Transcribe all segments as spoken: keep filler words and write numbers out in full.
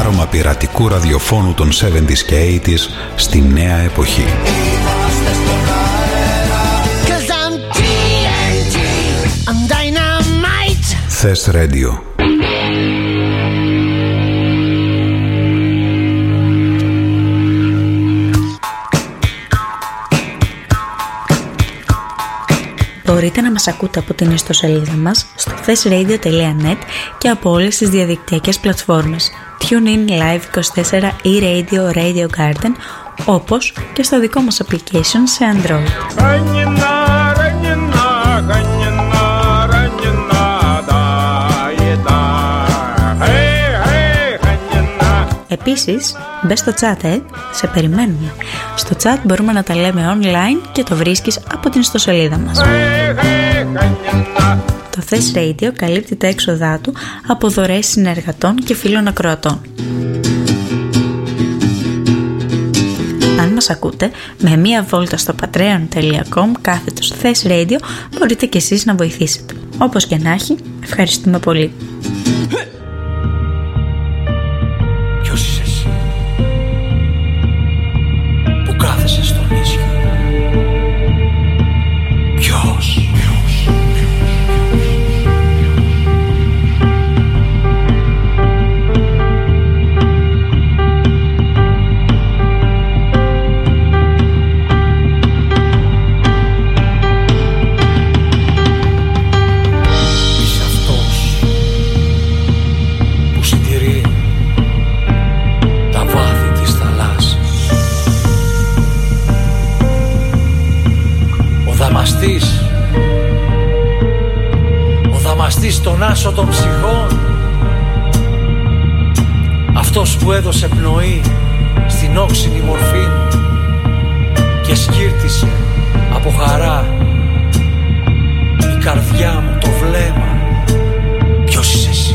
άρωμα πειρατικού ραδιοφώνου των εβδομήντα και ογδόντα στη νέα εποχή. Θες Radio. Μπορείτε να μας ακούτε από την ιστοσελίδα μας στο θες ρέιντιο τελεία νετ και από όλες τις διαδικτυακές πλατφόρμες TuneIn, Live είκοσι τέσσερα, e-Radio, Radio Garden, όπως και στο δικό μας application σε Android. Επίσης, μπες στο chat, ε, σε περιμένουμε. Στο chat μπορούμε να τα λέμε online και το βρίσκεις από την ιστοσελίδα μας. Το θες Radio καλύπτει τα έξοδά του από δωρεές συνεργατών και φίλων ακροατών. Αν μας ακούτε, με μία βόλτα στο patreon τελεία com κάθετος θες Radio μπορείτε κι εσείς να βοηθήσετε. Όπως και να έχει, ευχαριστούμε πολύ. Ο δαμαστής στον άσο των ψυχών, αυτός που έδωσε πνοή στην όξινη μορφή και σκύρτησε από χαρά η καρδιά μου το βλέμμα. Ποιος είσαι εσύ?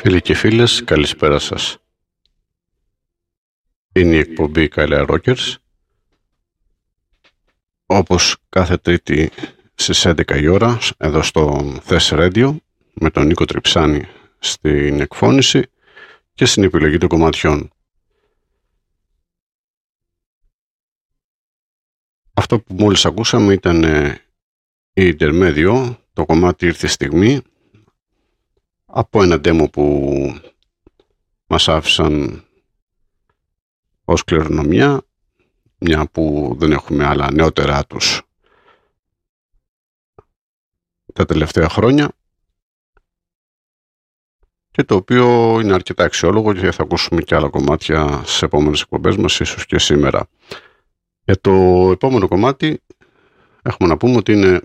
Φίλοι και φίλες, καλησπέρα σας. Είναι η εκπομπή Kaila Rockers. Όπως κάθε Τρίτη στις έντεκα η ώρα, εδώ στο Θες Radio, με τον Νίκο Τριψάνη στην εκφώνηση και στην επιλογή των κομματιών. Αυτό που μόλις ακούσαμε ήταν η Intermedio, το κομμάτι «Ήρθε η στιγμή», από ένα demo που μας άφησαν ως κληρονομιά, μια που δεν έχουμε άλλα νεότερα τους τα τελευταία χρόνια, και το οποίο είναι αρκετά αξιόλογο και θα ακούσουμε και άλλα κομμάτια στις επόμενες εκπομπές μας, ίσως και σήμερα. Για το επόμενο κομμάτι έχουμε να πούμε ότι είναι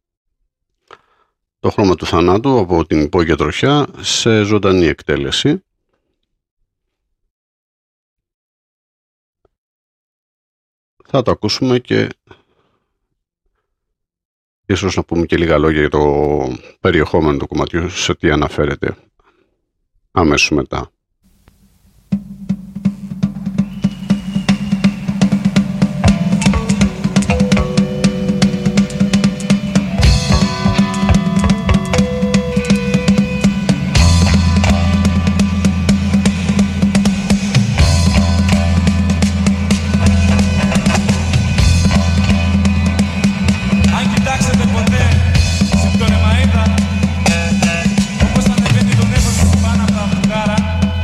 το χρώμα του θανάτου από την υπόγεια τροχιά σε ζωντανή εκτέλεση. Θα το ακούσουμε και ίσως να πούμε και λίγα λόγια για το περιεχόμενο του κομματιού, σε τι αναφέρεται αμέσως μετά. Όπως ανεβαίνει το νεύος του πάνω από τα βουλγάρα,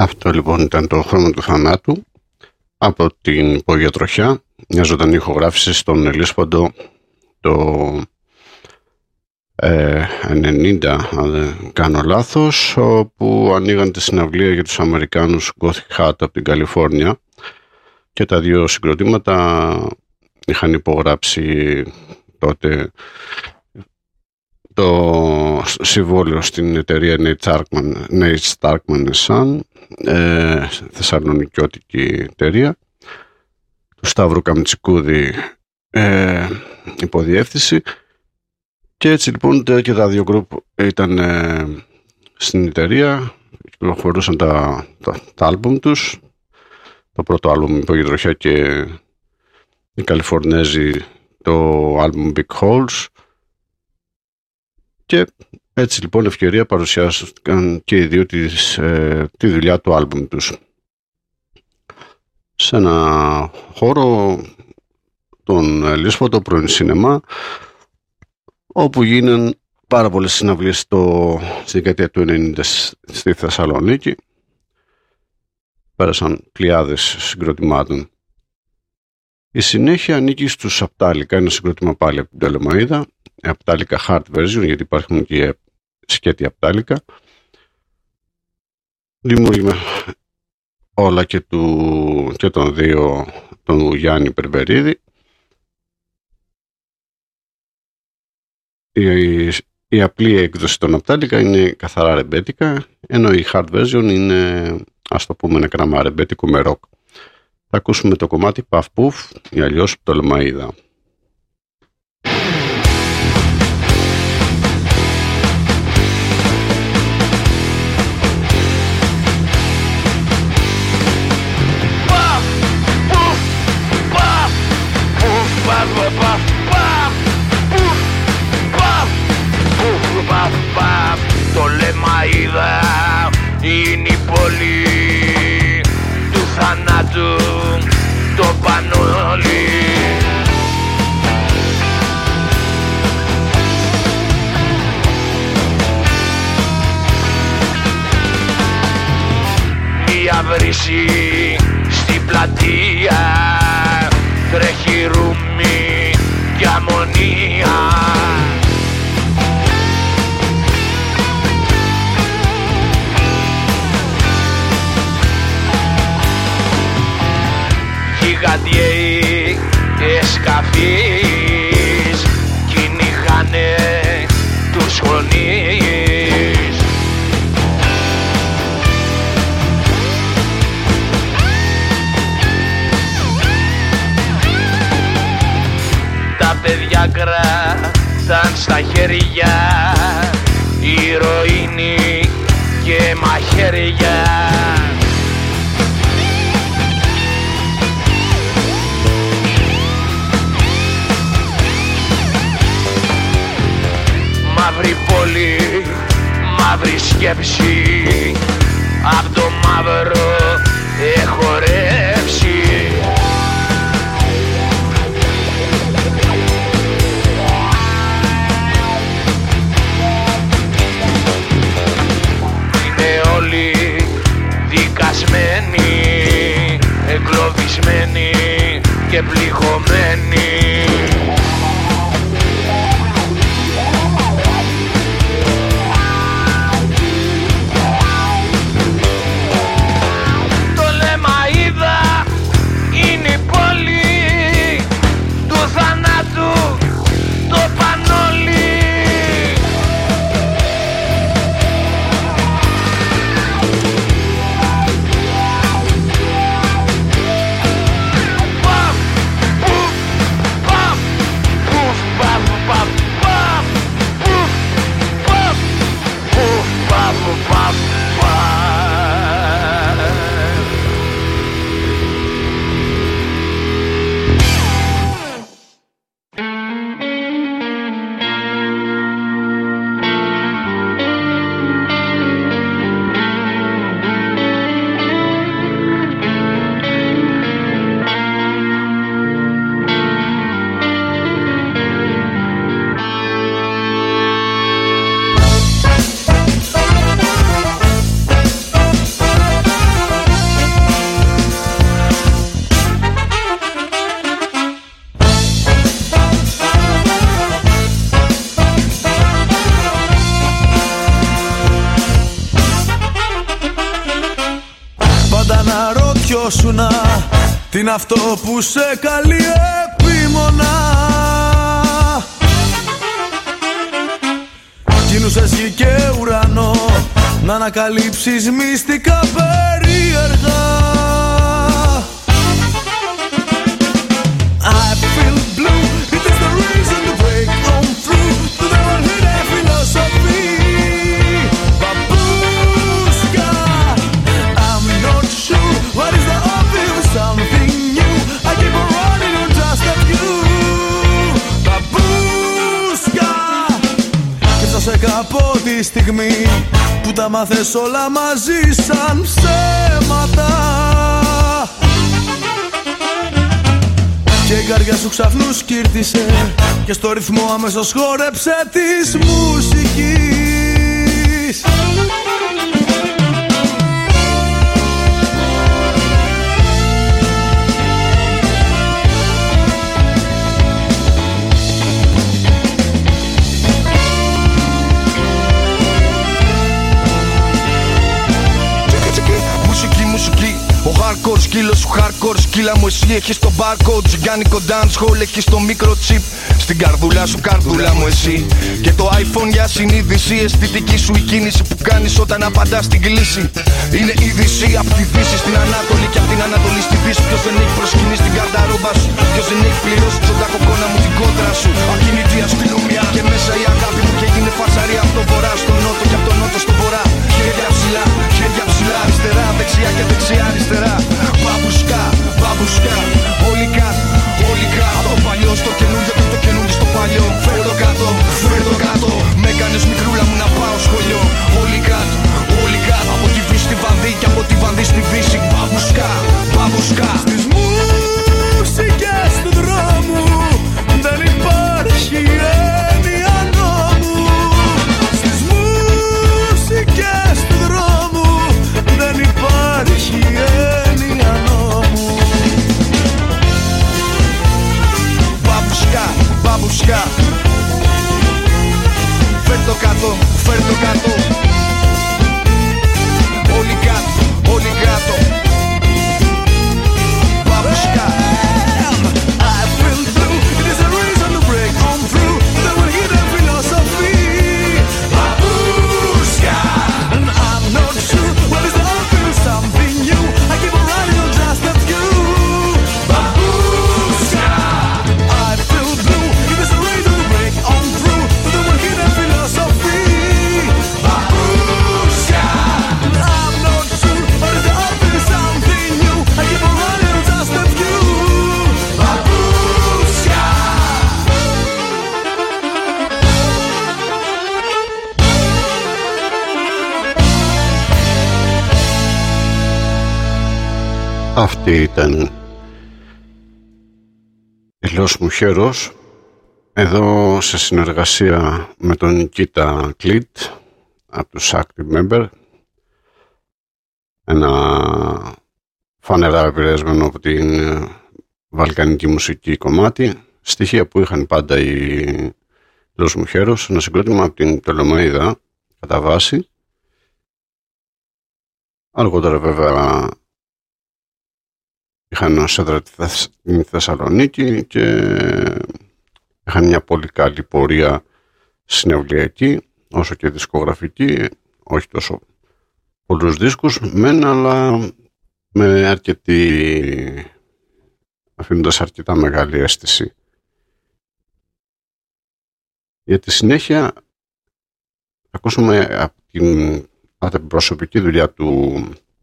Αυτό λοιπόν ήταν το Χρώμα του Θανάτου από την Υπόγεια Τροχιά, μια ζωντανή ηχογράφηση στον Ελίσποντο το ε, ενενήντα, αν δεν κάνω λάθος, όπου ανοίγαν τη συναυλία για τους Αμερικάνους Gothic Hat από την Καλιφόρνια και τα δύο συγκροτήματα είχαν υπογράψει τότε το συμβόλαιο στην εταιρεία Nate Starkman Son, ε, θεσσαλονικιώτικη εταιρεία, του Σταύρου Καμτσικούδη ε, υποδιεύθυνση, και έτσι λοιπόν και τα δύο γκρουπ ήταν ε, στην εταιρεία, κυκλοφορούσαν τα, τα, τα άλμπουμ τους, το πρώτο άλμπουμ Υπόγεια Τροχιά και οι Καλιφορνέζοι το άλμπουμ Big Holes. Και έτσι λοιπόν ευκαιρία παρουσιάστηκαν και οι δύο τις, ε, τη δουλειά του άλμπουμ τους σε ένα χώρο, τον Λίσφωτο, πρώην σινεμά, όπου γίναν πάρα πολλές συναυλίες στο, στη δεκαετία του ενενήντα στη Θεσσαλονίκη. Πέρασαν πλειάδες συγκροτημάτων. Η συνέχεια ανήκει στους Απτάλικα, ένα συγκρότημα πάλι από την Πτολεμαΐδα, Απτάλικα hard version, γιατί υπάρχουν και σκέτη Απτάλικα. Δημιούργημα όλα και, του, και των δύο, τον Γιάννη Περβερίδη. Η, η απλή έκδοση των Απτάλικα είναι καθαρά ρεμπέτικα, ενώ η hard version είναι, ας το πούμε, ένα κράμα ρεμπέτικο με ροκ. Θα ακούσουμε το κομμάτι Παφ Πουφ ή αλλιώς Πτολεμαΐδα. Πτολεμαΐδα είναι η πόλη του θανάτου, το πανόλι. Μια βρύση στην πλατεία, τρέχει ρούμι και αμμονία. Γιγαντιέοι εσκαφείς κυνηγάνε τους γονείς. Τα παιδιά κράταν στα χέρια ηρωίνη και μαχαίρια. Μαύρη πόλη, μαύρη σκέψη, απ' το μαύρο έχω ρεύσει. Είναι όλοι δικασμένοι, εγκλωβισμένοι και πληγωμένοι. Παφ, πουφ, φερόσουνα, τι είναι αυτό που σε καλεί επίμονα. Κινούσες γη και ουρανό, να ανακαλύψεις μυστικά περίεργα. I feel blue, it is the reason to break on through to the one hidden philosophy. Babushka, I'm not sure what is the obvious, something new. I keep on running on just a few. Babushka, και φτάσα κάπου τη στιγμή που τα μάθες όλα μαζί σαν ψέματα. Και η καρδιά σου ξαφνού σκύρτησε και στο ρυθμό αμέσως χόρεψε της μουσικής. Μουσική, μουσική. Ο hardcore σκύλος σου hardcore σκύλα μου, εσύ έχεις το barcode. Τσιγκάνικο dancehall, έχεις το microchip. Στην καρδούλα σου καρδούλα μου εσύ. Και το iPhone για συνείδηση. Αισθητική σου η κίνηση που κάνεις όταν απαντάς στην κλίση. Είναι είδηση απ' τη Δύση στην Ανάτολη και απ' την Ανατολή στη Δύση. Ποιος δεν έχει προσκυνήσει την καρταρόμπα σου, ποιος δεν έχει πληρώσει τσοντα κοκόνα μου την κόντρα σου. Ακίνητη αστυνομία και μέσα η αγάπη μου και έγινε φασαρία από τον βορρά στο νότο και από τον νότο στο βορρά. Χέρια ψηλά, χέρια ψηλά, αριστερά, δεξιά και δεξιά αριστερά. Μπαμπουσκά, μπαμπουσκά, όλοι κάτω, όλοι κάτω. Από το παλιό στο καινούργιο και το καινούργιο στο παλιό. Φέρ' το κάτω, φέρ' το κάτω. Με κάνεις μικρούλα μου να πάω σχολείο. Όλοι κάτω, όλοι κάτω. Από τη Δύση στη Βανδί και από τη Βανδί στη Δύση. Μπαμπουσκά, μπαμπουσκά. Στις μουσικές του δρόμου δεν υπάρχει έννοια νόμου. Στις μουσικές του δρόμου δεν υπάρχει έννοια νόμου. Μπαμπουσκά, μπαμπουσκά. Φέρ' το κάτω, φέρ' το κάτω. Όλοι κάτω, όλοι κάτω. Μπαμπουσκά. I feel blue, it is a reason to break on through the one hidden philosophy. Babushka, and I'm not sure what is the obvious, something new. I keep on running on just a few. Babushka, I feel blue, it is a reason to break on through the one hidden philosophy. Babushka, and I'm not sure what is the obvious, something new. I keep on running on just a few. Babushka. Αυτή ήταν η Los Mujeros, εδώ σε συνεργασία με τον Κίτα Κλίτ από τους Active Member, ένα φανερά επηρεασμένο από την βαλκανική μουσική κομμάτι, στοιχεία που είχαν πάντα οι Los Mujeros, ένα συγκρότημα από την Πτολεμαΐδα κατά βάση. Αργότερα βέβαια είχαν έδρα τη Θεσσαλονίκη και είχαν μια πολύ καλή πορεία συναυλιακή όσο και δισκογραφική, όχι τόσο πολλούς δίσκους μεν, αλλά με αρκετή, αφήνοντας αρκετά μεγάλη αίσθηση. Για τη συνέχεια θα ακούσουμε από την, από την προσωπική δουλειά του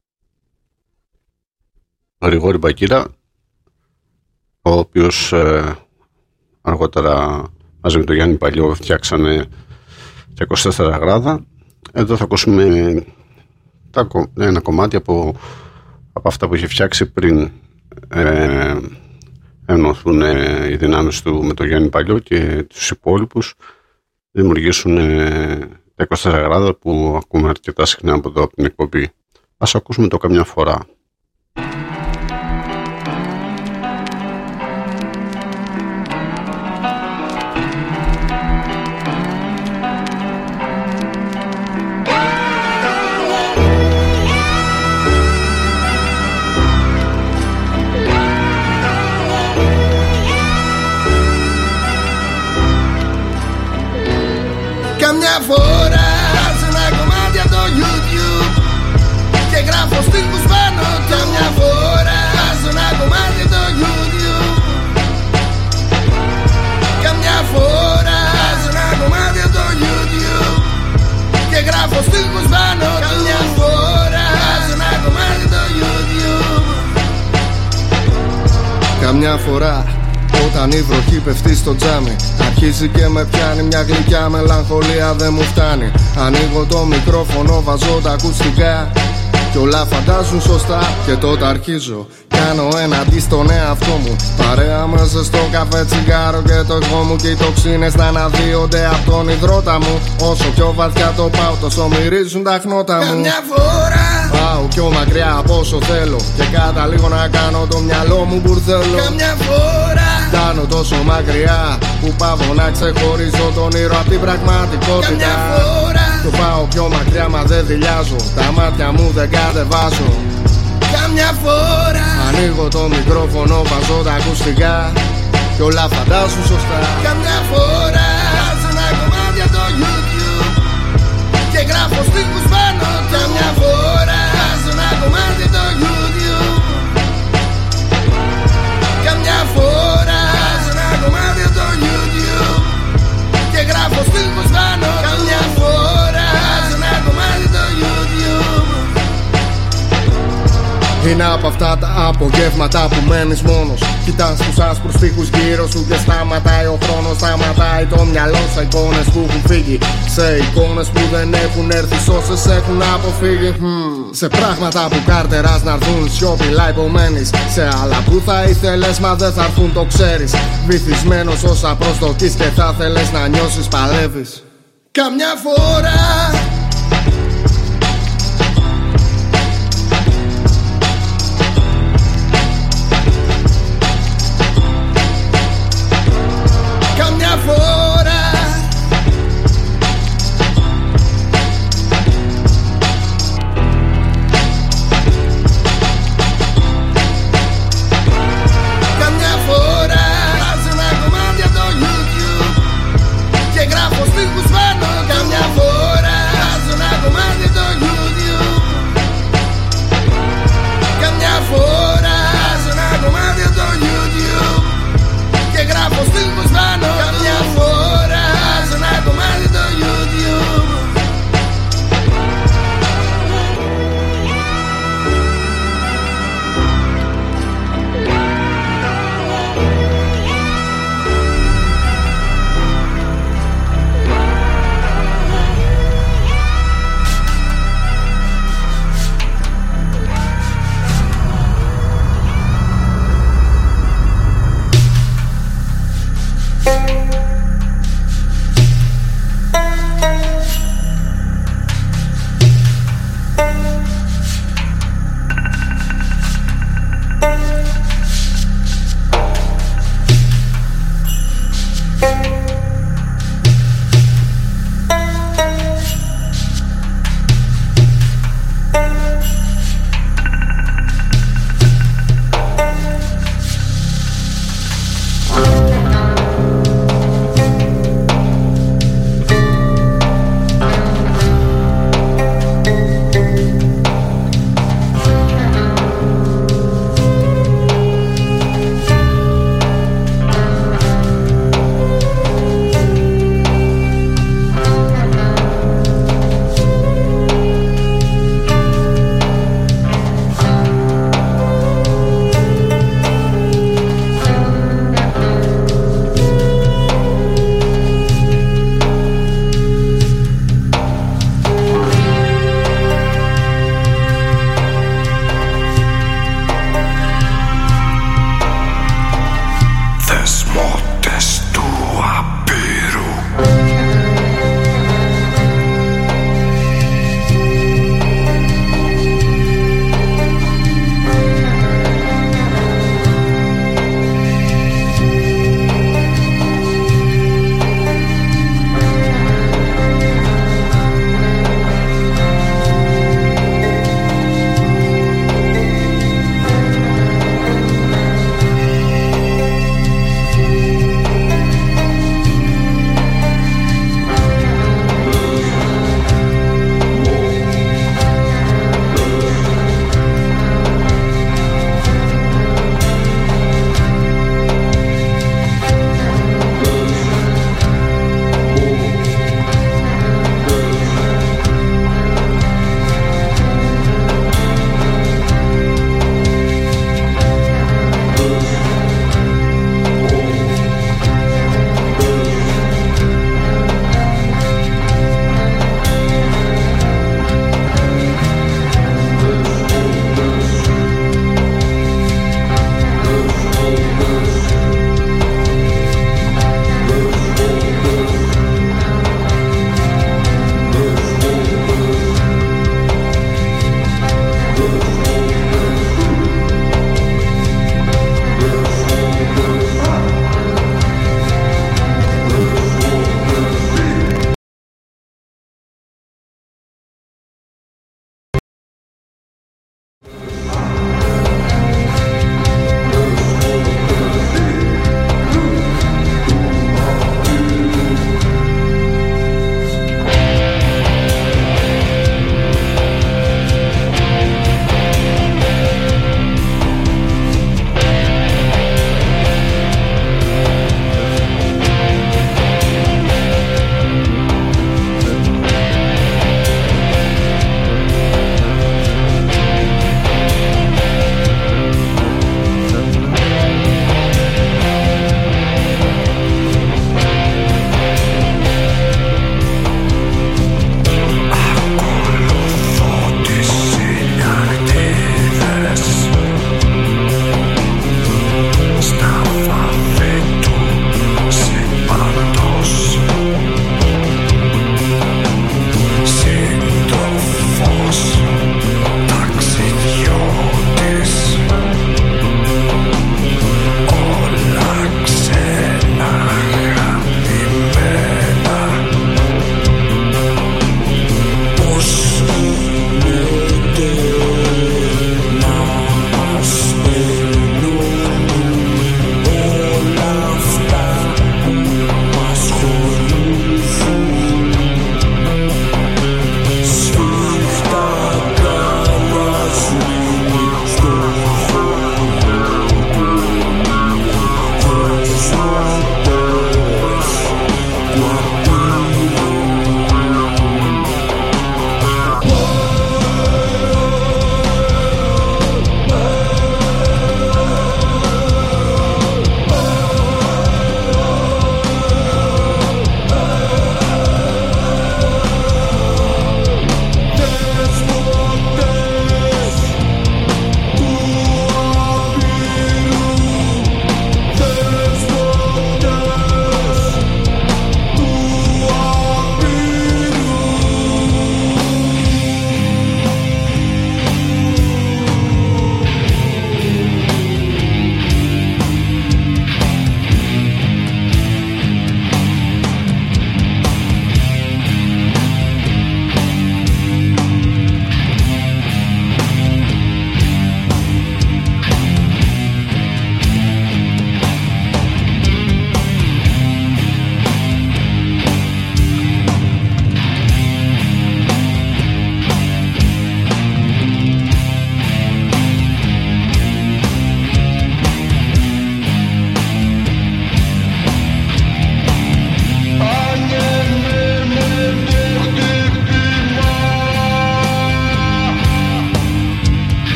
Γρηγόρη Μπακύρα, ο οποίος ε, αργότερα μαζί με τον Γιάννη Παλιό φτιάξανε τα είκοσι τέσσερα γράδα. Εδώ θα ακούσουμε τα, ένα κομμάτι από, από αυτά που είχε φτιάξει πριν ε, ενωθούν ε, οι δυνάμεις του με τον Γιάννη Παλιό και τους υπόλοιπους, δημιουργήσουν ε, τα είκοσι τέσσερα γράδα που ακούμε αρκετά συχνά από εδώ από την εκπομπή. Ας ακούσουμε το καμιά φορά. Καμιά φορά βάζω ένα κομμάτι από το YouTube και γράφω στίχους πάνω του. Καμιά φορά βάζω ένα κομμάτι από το YouTube. Καμιά φορά βάζω ένα κομμάτι από το YouTube και γράφω στίχους πάνω του. Καμιά φορά βάζω ένα κομμάτι από το YouTube. Καμιά φορά όταν η βροχή πέφτει στο τζάμι, αρχίζει και με πιάνει μια γλυκιά μελαγχολία, δεν μου φτάνει. Ανοίγω το μικρόφωνο, βάζω τα ακουστικά κι όλα φαντάζουν σωστά. Και τότε αρχίζω, κάνω ένα αντί στον εαυτό μου. Παρέα με ζεστό καφέ, τσιγάρο και το εγώ μου και οι τοξίνες να αναδύονται από τον υδρότα μου. Όσο πιο βαθιά το πάω, τόσο μυρίζουν τα χνότα μου. Καμιά φορά πάω πιο μακριά από όσο θέλω και καταλήγω να κάνω το μυαλό μου μπουρδέλο. Καμιά φορά φτάνω τόσο μακριά που πάω να ξεχωρίζω τον ήρωα από την πραγματικότητα. Καμιά φορά το πάω πιο μακριά μα δεν δειλιάζω, τα μάτια μου δεν κατεβάζω. Καμιά φορά ανοίγω το μικρόφωνο, βάζω τα ακουστικά κι όλα φαντάζουν σωστά. Καμιά φορά βάζω ένα κομμάτι από το YouTube και γράφω στίχους πάνω του. Καμιά φορά βάζω ένα κομμάτι από το YouTube. Καμιά φορά βάζω ένα κομμάτι από το YouTube και γράφω στίχους πάνω του. Καμιά φορά βάζω ένα κομμάτι από το YouTube. Είναι από αυτά τα απογεύματα που μένεις μόνος. Κοιτάς τους άσπρους τοίχους γύρω σου και σταματάει ο χρόνος. Σταματάει το μυαλό σε εικόνες που έχουν φύγει, σε εικόνες που δεν έχουν έρθει, σ' έχουν αποφύγει. hmm. Σε πράγματα που κάρτερας να έρθουν σιωπηλά υπομένεις, σε άλλα που θα ήθελες μα δεν θα έρθουν, το ξέρεις. Βυθισμένος όσα προστοκείς και θα θέλεις να νιώσεις παλεύεις. Καμιά φορά Καμιά φορά Καμιά φορά βάζω ένα κομμάτι από το YouTube και γράφω στίχους πάνω. Καμιά φορά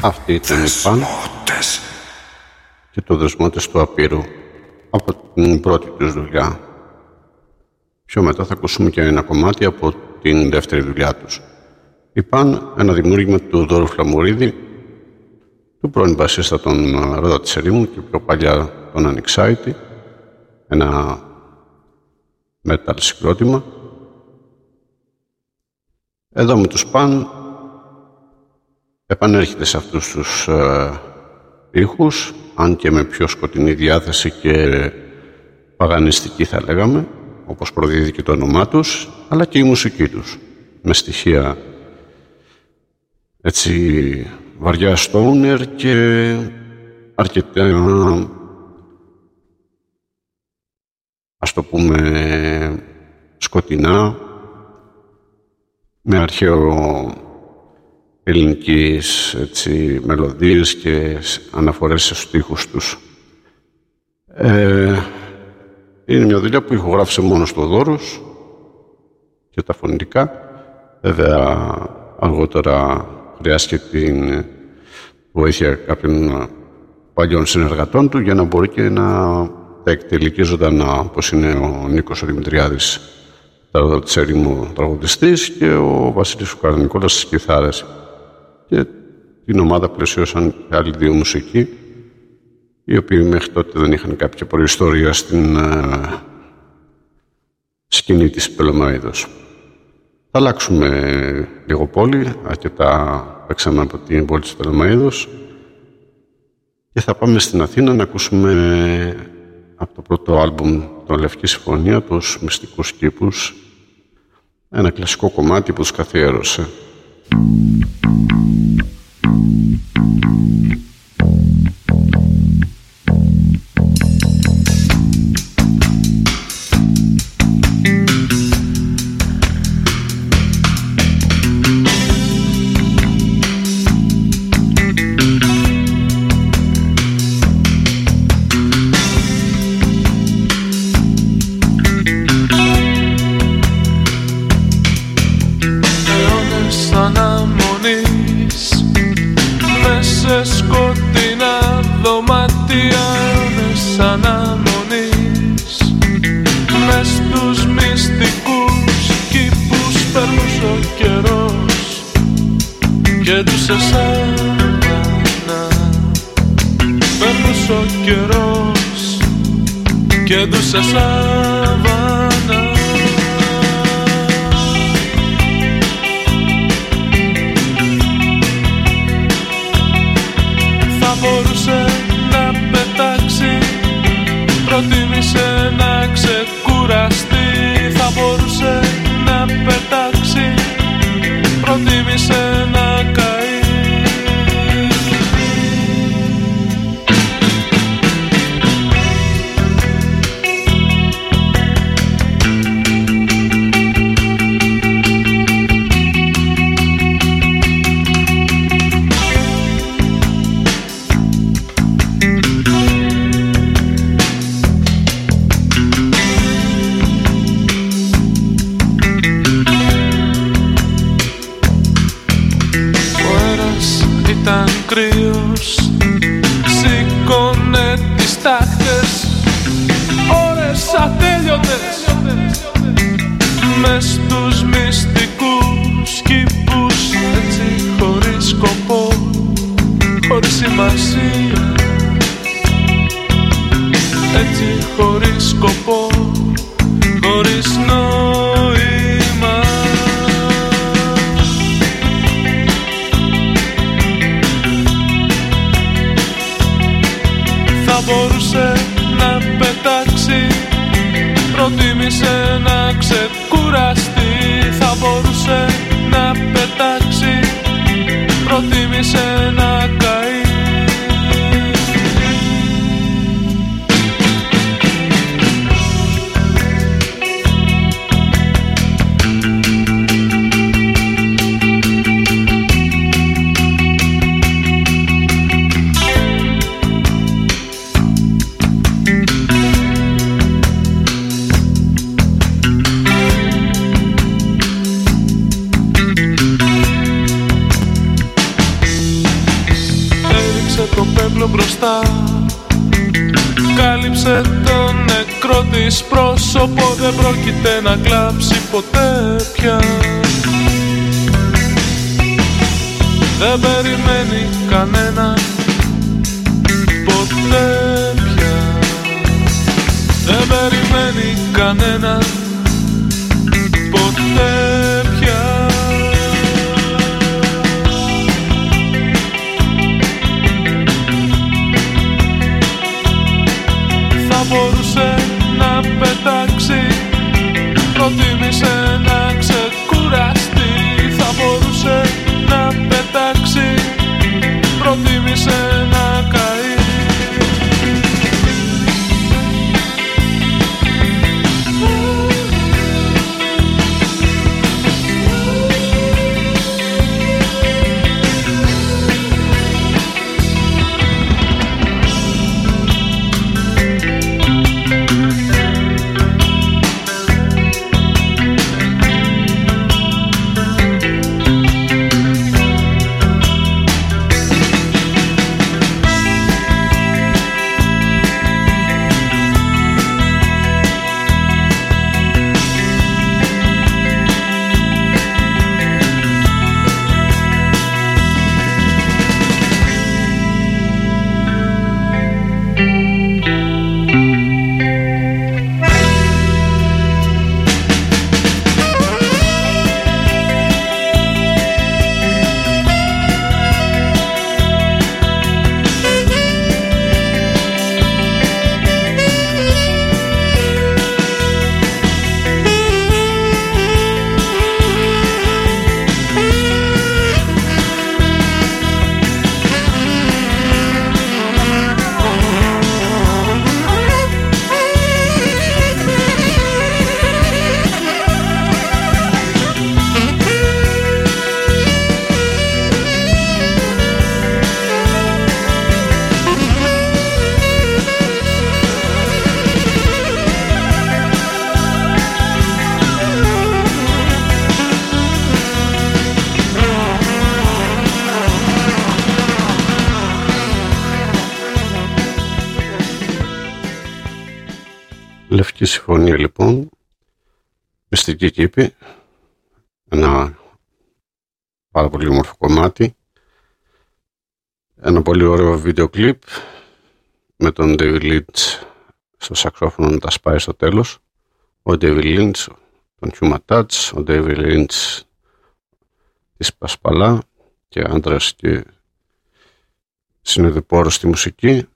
Αυτή ήταν η Παν και το Δεσμότες του Απείρου από την πρώτη τους δουλειά. Πιο μετά θα ακούσουμε και ένα κομμάτι από την δεύτερη δουλειά τους. Η Παν, ένα δημιούργημα του Δώρου Φλαμουρίδη, του πρώην μπασίστα των Ρόδα της Ερήμου και πιο παλιά τον Anxiety, ένα metal συγκρότημα. Εδώ με τους Παν επανέρχεται σε αυτούς τους ε, ήχους, αν και με πιο σκοτεινή διάθεση και παγανιστική θα λέγαμε, όπως προδίδει και το όνομά τους, αλλά και η μουσική τους, με στοιχεία έτσι βαριά stoner και αρκετά, ας το πούμε, σκοτεινά, με αρχαίο ελληνικής έτσι, μελωδίες και αναφορές στους στίχους τους. Ε, είναι μια δουλειά που ηχογράφησε μόνος του ο Δώρος και τα φωνητικά. Βέβαια, αργότερα χρειάστηκε την βοήθεια κάποιων παλιών συνεργατών του για να μπορεί και να τα εκτελεί ζωντανά, όπως είναι ο Νίκος ο Δημητριάδης, τα Ρόδα της Ερήμου τραγουδιστής, και ο Βασίλης ο Καρανικόλας στις κιθάρες. Και την ομάδα πλαισίωσαν και άλλοι δύο μουσικοί, οι οποίοι μέχρι τότε δεν είχαν κάποια προϊστορία στην uh, σκηνή της Πτολεμαΐδος. Θα αλλάξουμε λίγο πόλη, αρκετά παίξαμε από την πόλη της Πτολεμαΐδος και θα πάμε στην Αθήνα να ακούσουμε από το πρώτο άλμπουμ των Λευκή Συμφωνία, τους Μυστικούς Κήπους, ένα κλασικό κομμάτι που τους καθιέρωσε. το πέπλο μπροστά. Κάλυψε το νεκρό της πρόσωπο, δεν πρόκειται να κλάψει ποτέ πια. Δεν περιμένει κανένα ποτέ πια. Δεν περιμένει κανένα ποτέ πια. Θα μπορούσε να πετάξει, προτίμησε να ξεκουραστεί. Θα μπορούσε να πετάξει, προτίμησε να καεί. Λευκή Συμφωνία λοιπόν, μυστική κήπη, ένα πάρα πολύ όμορφο κομμάτι, ένα πολύ ωραίο βίντεο κλιπ με τον David Lynch στο σαξόφωνο να τα σπάει στο τέλος. Ο David Lynch, τον Human Touch, ο David Lynch της Πασπαλά και άντρας και συνειδηπόρος στη μουσική.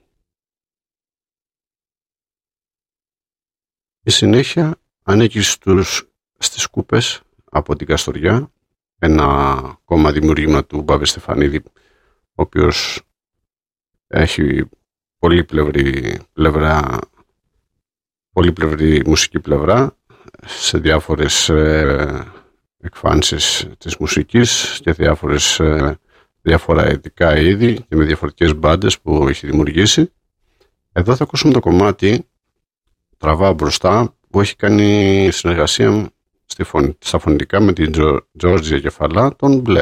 Η συνέχεια ανήκει στους, στις Κούπες από την Καστοριά, ένα ακόμα δημιούργημα του Μπάβη Στεφανίδη, ο οποίος έχει πολύπλευρη πλευρά, πολύπλευρη μουσική πλευρά σε διάφορες ε, εκφάνσεις της μουσικής και διάφορες, ε, διάφορα ειδικά είδη και με διαφορετικές μπάντες που έχει δημιουργήσει. Εδώ θα ακούσουμε το κομμάτι «Τραβάω μπροστά» που έχει κάνει συνεργασία στη φωνη, στα φωνητικά με την Τζόρτζια Κεφαλά, τον Μπλε.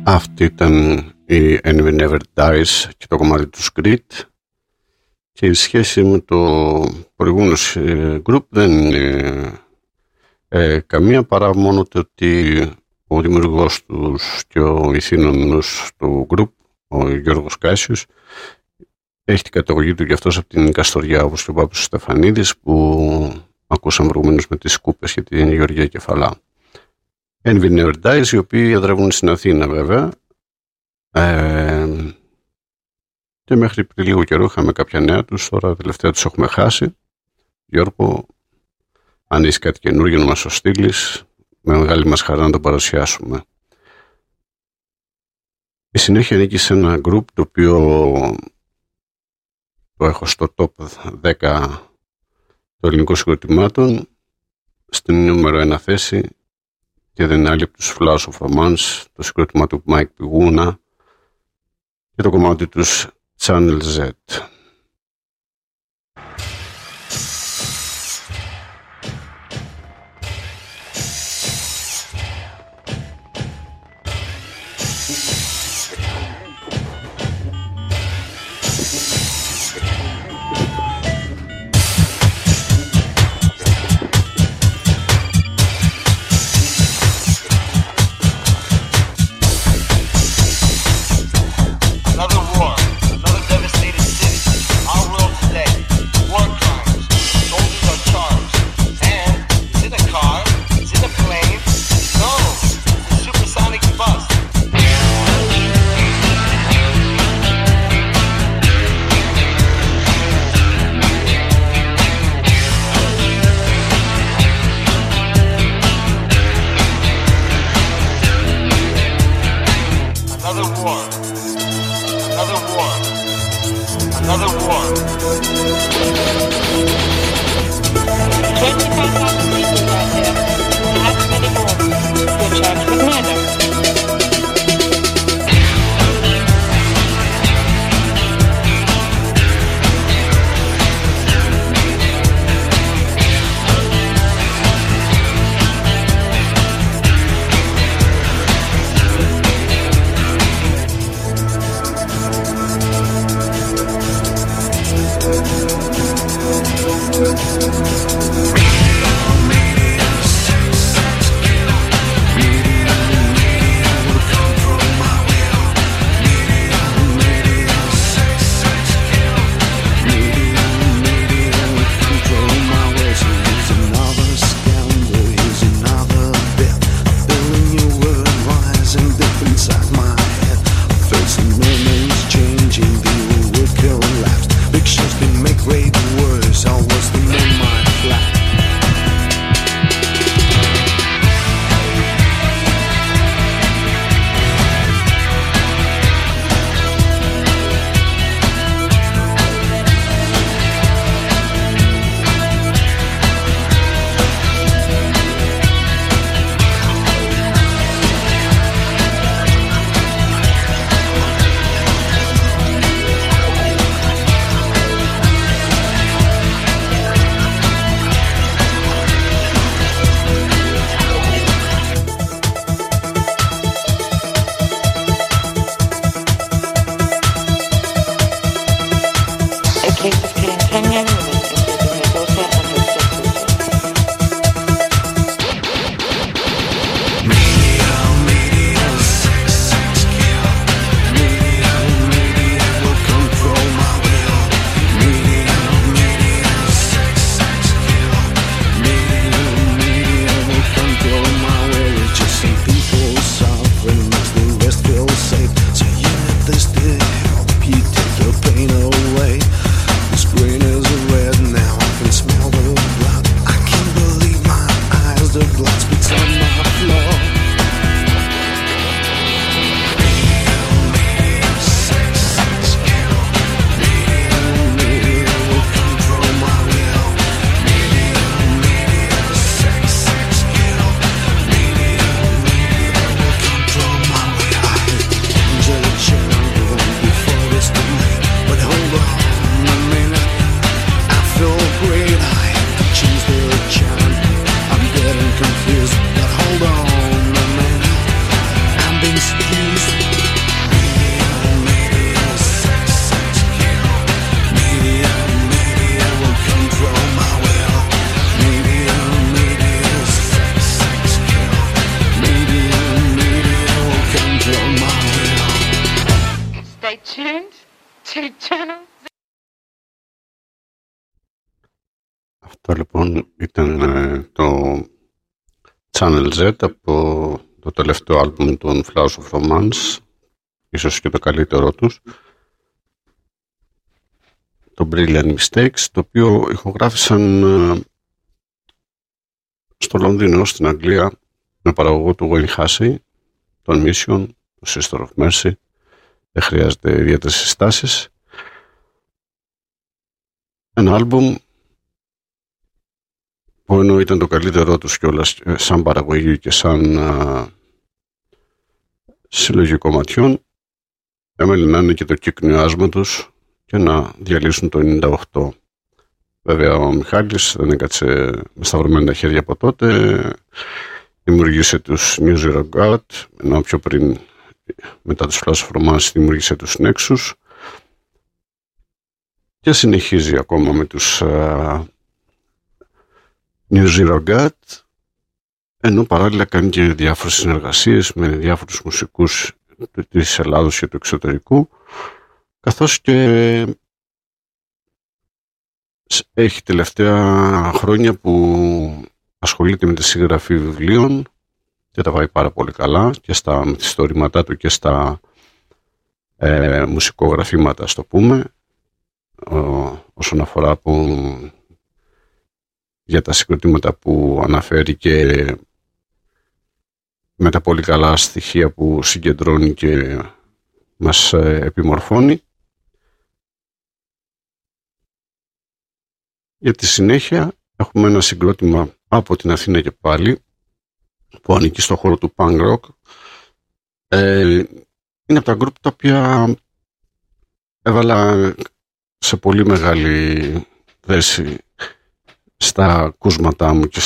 Αυτή ήταν η Envy Never Dies και το κομμάτι του Grit, και η σχέση με το προηγούμενο group δεν είναι ε, καμία, παρά μόνο το ότι ο δημιουργός τους και ο ηθήνωνος του group, ο Γιώργος Κάσιος, έχει την καταγωγή του και αυτός από την Καστοριά, όπως και ο Πάπης Στεφανίδης που ακούσαμε προηγουμένως με τις Κούπες και την Γεωργία Κεφαλά. Envy Never Dies, οι οποίοι εδρεύουν στην Αθήνα βέβαια, ε, και μέχρι πριν λίγο καιρό είχαμε κάποια νέα τους, τώρα τελευταία τους έχουμε χάσει. Γιώργο, αν είσαι κάτι καινούργιο να μας το στείλεις, με μεγάλη μας χαρά να το παρουσιάσουμε. Η συνέχεια ανήκει σε ένα group το οποίο το έχω στο top δέκα των ελληνικών συγκροτημάτων, στην νούμερο ένα θέση, και δεν είναι άλλη από τους Flowers of Romance, το συγκρότημα του Mike Piguna και το κομμάτι τους Channel Z. Hold Αυτό λοιπόν ήταν ε, το Channel Z από το τελευταίο άλμπουμ των Flowers of Romance, ίσως και το καλύτερό τους, το Brilliant Mistakes, το οποίο ηχογράφησαν ε, στο Λονδίνο, στην Αγγλία, με παραγωγό του Wayne Hussey, τον Mission, το Sister of Mercy. Δεν χρειάζεται ιδιαίτερες συστάσεις. Ένα άλμπουμ που ενώ ήταν το καλύτερό τους κιόλας σαν παραγωγή και σαν α, συλλογή κομματιών, έμελε να είναι και το κύκνιο άσμα τους και να διαλύσουν το ενενήντα οκτώ. Βέβαια ο Μιχάλης δεν έκατσε με σταυρωμένα τα χέρια από τότε, δημιουργήσε τους New Zero Guard, ενώ πιο πριν μετά τους Flowers of Romance δημιουργήσε τους Nexus και συνεχίζει ακόμα με τους uh, New Zero Guard, ενώ παράλληλα κάνει και διάφορες συνεργασίες με διάφορους μουσικούς της Ελλάδος και του εξωτερικού, καθώς και έχει τελευταία χρόνια που ασχολείται με τη συγγραφή βιβλίων και τα πάει πάρα πολύ καλά και στα, με τις ιστορήματά του και στα ε, μουσικογραφήματα, ας το πούμε, ο, όσον αφορά που, για τα συγκροτήματα που αναφέρει και με τα πολύ καλά στοιχεία που συγκεντρώνει και μας ε, επιμορφώνει. Για τη συνέχεια έχουμε ένα συγκρότημα από την Αθήνα και πάλι, που ανήκει στο χώρο του punk rock. Ε, είναι από τα γκρουπ τα οποία έβαλα σε πολύ μεγάλη θέση στα ακούσματά μου και